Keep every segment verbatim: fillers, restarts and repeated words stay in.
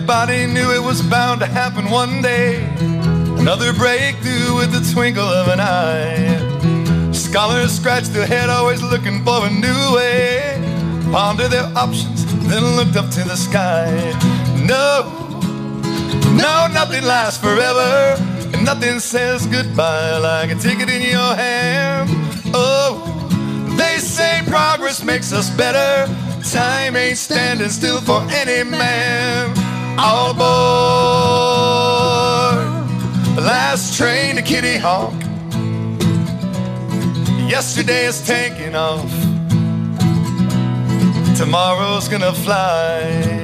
Everybody knew it was bound to happen one day. Another breakthrough with the twinkle of an eye. Scholars scratched their head, always looking for a new way. Pondered their options, then looked up to the sky. No, no, nothing lasts forever, and nothing says goodbye like a ticket in your hand. Oh, they say progress makes us better. Time ain't standing still for any man. All aboard the last train to Kitty Hawk. Yesterday is taking off, tomorrow's gonna fly.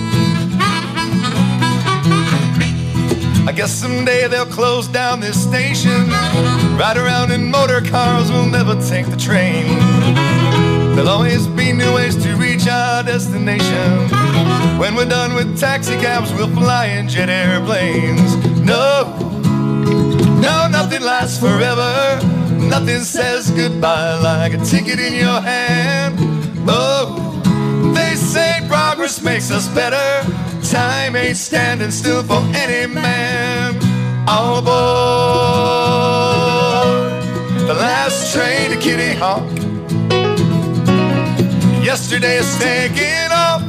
I guess someday they'll close down this station. Ride around in motor cars, we'll never take the train. There'll always be new ways to reach our destination. When we're done with taxi cabs, we'll fly in jet airplanes. No, no, nothing lasts forever. Nothing says goodbye like a ticket in your hand. Oh, they say progress makes us better. Time ain't standing still for any man. All aboard the last train to Kitty Hawk. Yesterday is taking off,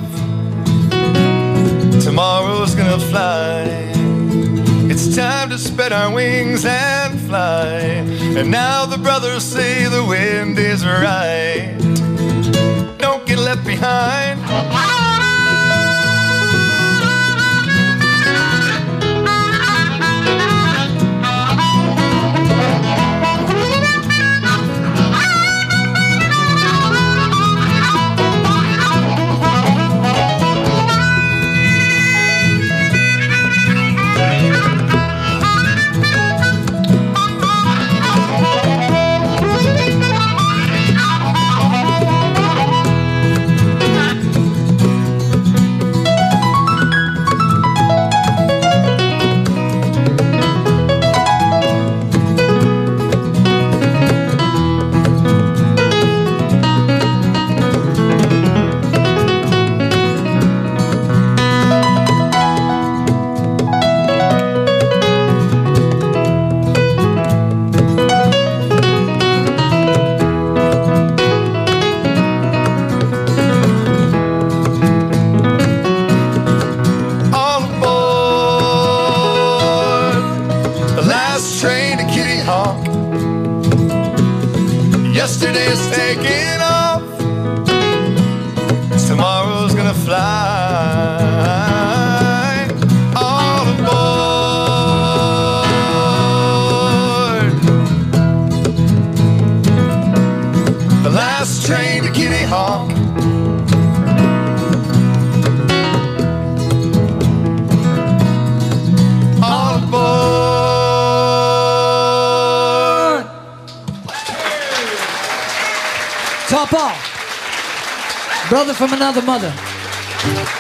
tomorrow's gonna fly. It's time to spread our wings and fly. And now the brothers say the wind is right. Don't get left behind. Yesterday's taking off, tomorrow's gonna fly. All aboard the last train to Kitty Hawk. All aboard. Top off, brother from another mother.